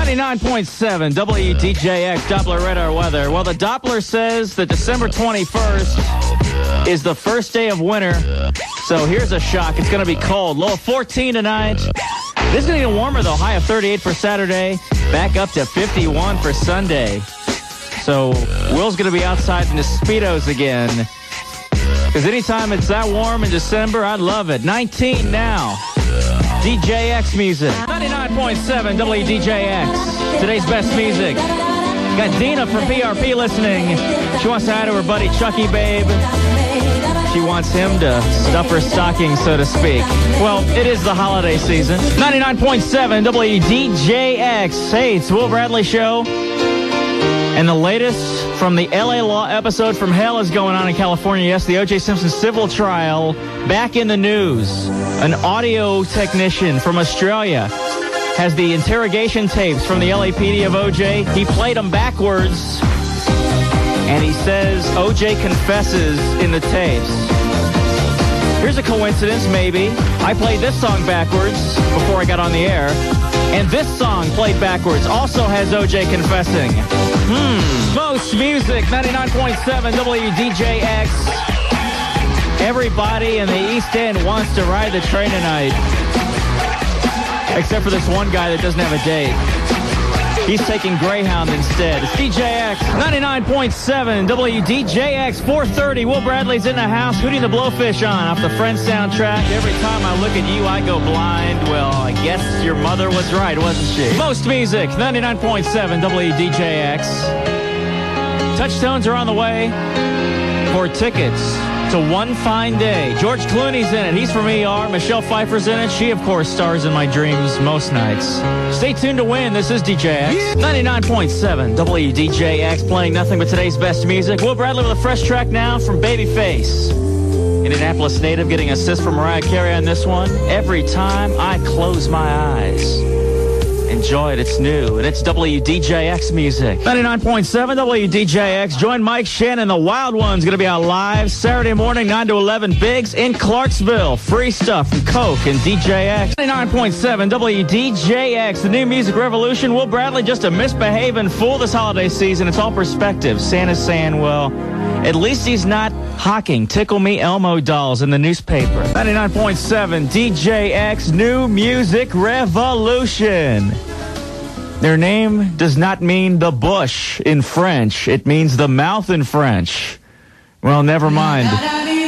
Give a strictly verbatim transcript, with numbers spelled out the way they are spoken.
ninety-nine point seven W D J X Doppler radar weather. Well, the Doppler says that December twenty-first is the first day of winter. So here's a shock. It's going to be cold. Low of fourteen tonight. This is going to get warmer, though. High of thirty-eight for Saturday. Back up to fifty-one for Sunday. So Will's going to be outside in the Speedos again. Because anytime it's that warm in December, I love it. nineteen now. D J X music. ninety-nine point seven W D J X. Today's best music. Got Dina from P R P listening. She wants to hi to her buddy Chucky Babe. She wants him to stuff her stocking, so to speak. Well, it is the holiday season. ninety-nine point seven W D J X. Hey, it's Will Bradley Show. And the latest from the L A Law episode from hell is going on in California. Yes, the O J Simpson civil trial back in the news. An audio technician from Australia has the interrogation tapes from the L A P D of O J. He played them backwards, and he says O J confesses in the tapes. Here's a coincidence, maybe. I played this song backwards before I got on the air, and this song played backwards also has O J confessing. Hmm. Most music, ninety-nine point seven W D J X. Everybody in the East End wants to ride the train tonight. Except for this one guy that doesn't have a date. He's taking Greyhound instead. It's D J X, ninety-nine point seven W D J X, four thirty. Will Bradley's in the house, Hootie the Blowfish on off the Friends soundtrack. Every time I look at you, I go blind. Well, I guess your mother was right, wasn't she? Most music, ninety-nine point seven W D J X. Touchstones are on the way for tickets to One Fine Day. George Clooney's in it. He's from E R. Michelle Pfeiffer's in it. She, of course, stars in my dreams most nights. Stay tuned to win. This is D J X. ninety-nine point seven W D J X, playing nothing but today's best music. Will Bradley with a fresh track now from Babyface. Indianapolis native getting assist from Mariah Carey on this one. Every time I close my eyes. Enjoy it. It's new, and it's W D J X music. ninety-nine point seven W D J X. Join Mike Shannon. The Wild One's going to be out live Saturday morning, nine to eleven. Biggs in Clarksville. Free stuff from Coke and D J X. ninety-nine point seven W D J X. The new music revolution. Will Bradley just a misbehaving fool this holiday season. It's all perspective. Santa's saying, well, at least he's not hawking Tickle Me Elmo dolls in the newspaper. ninety-nine point seven D J X, new music revolution. Their name does not mean the bush in French. It means the mouth in French. Well, never mind.